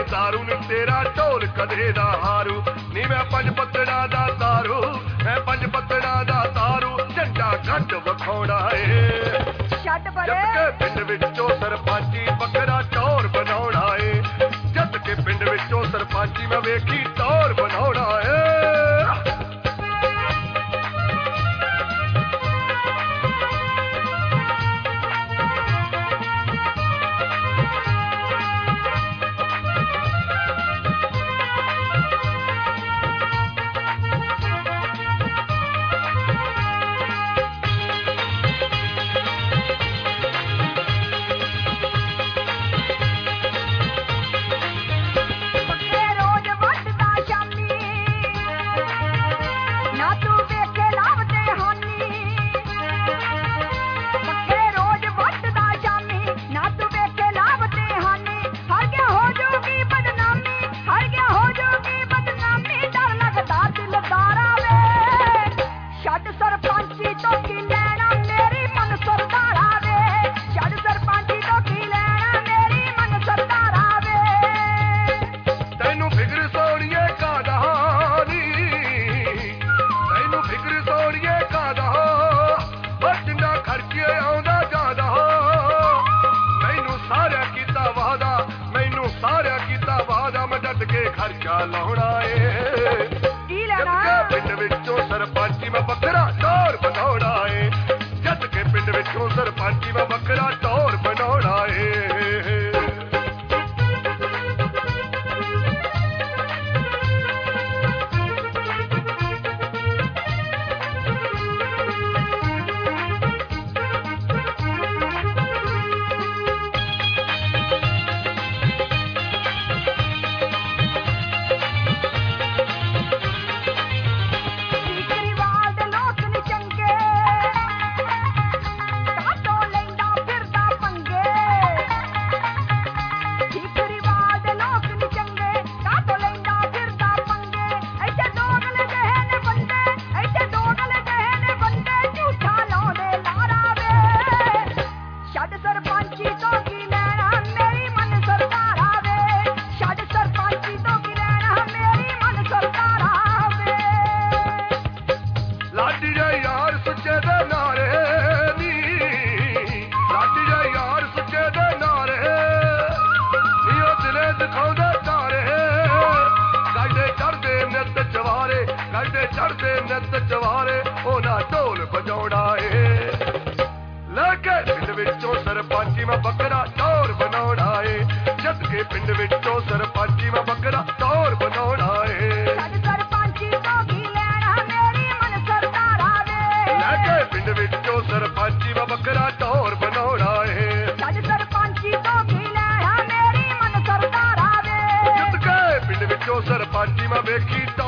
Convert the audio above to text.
दारू नी तेरा ढोल कदे दा हारू नी मैं पंज पत्तड़ा दा तारू मैं पंज पत्तड़ा दा तारू झंडा घट वखाउणा ए ਛੱਡ ਪਰੇ जट के पिंड विचों सरपंची बकरा टौर बनाउणा ए जट के पिंड विचों सरपंची मैं वेखी टौर बनाउणा ए खर्चा लाउणा ए पिंड विचों सरपंची मैं बकरा टौर बनाउणा ए जट के पिंड विचों सरपंची मैं बकरा टौर बनाउणा ए चढ़ते नित चवारे ओना ढोल बजाउणा ए लगे पिंड विचों सरपंची मैं बकरा टौर बनाउणा ए जट के पिंड विचों सरपंची मैं बकरा टौर बनाउणा ए सरपंची तो की लेना मेरी मन सरदारा वे लगे पिंड विचों सरपंची मैं बकरा टौर बनाउणा ए सरपंची तो की लेना मेरी मन सरदारा वे जट के पिंड विचों सरपंची मैं वेखी